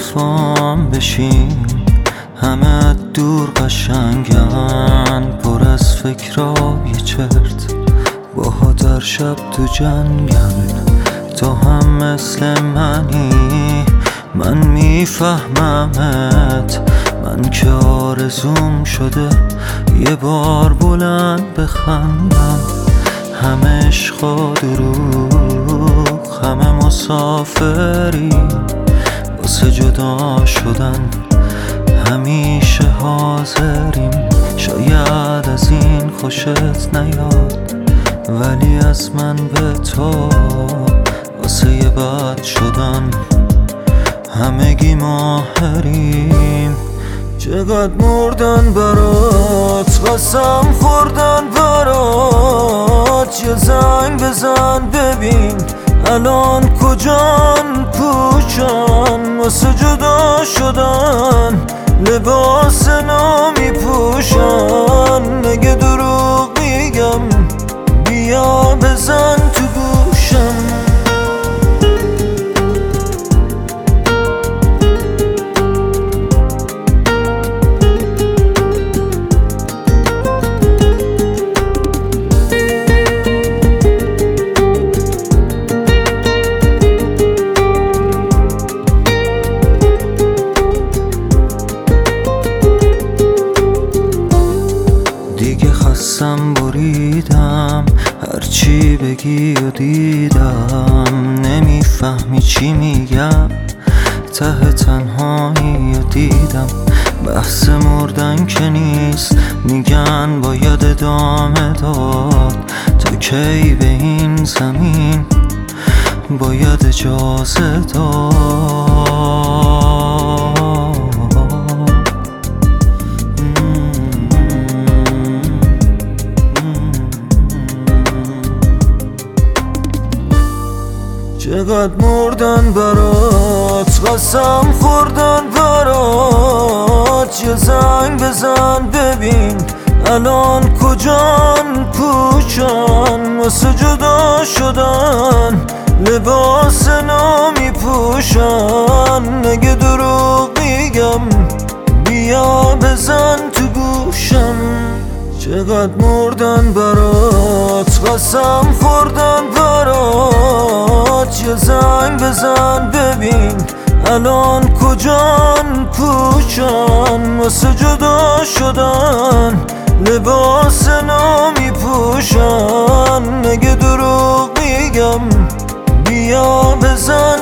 لطفام بشین، همه دور قشنگن، پر از فکرای چرت، باها در شب تو جنگن. تو هم مثل منی، من میفهممت، من که آرزوم شده یه بار بلند بخندم. همه عشق و دروغ، همه مسافری واسه جدا شدن، همیشه حاضریم. شاید از این خوشت نیاد، ولی از من به تو واسه یه بد شدن همگی ماهریم. چقدر مردن برات، قسم خوردن برات، یه زنگ بزن ببین الان کجان، پوچان واسه جدا شدن، لباس نو میپوشن. اگه دروغ میگم بیا بزن تو گوشم. دیگه خستم بریدم، هرچی بگی و دیدم، نمیفهمی چی میگم، ته تنهایی و دیدم. بحث مردن که نیست، میگن باید ادامه داد، تا کی به این زمین باید اجازه داد. چقدر مردن برات، قسم خوردن برات، یه زنگ بزن ببین الان کجان، پوچان واسه جدا شدن، لباس نو میپوشن. اگه دروغ میگم بیا بزن تو گوشم. چقدر مردن برات، قسم خوردن برات، یه زنگ بزن ببین الان کجان، پوچان واسه جدا شدن، لباس نو میپوشن. اگه دروغ میگم بیا بزن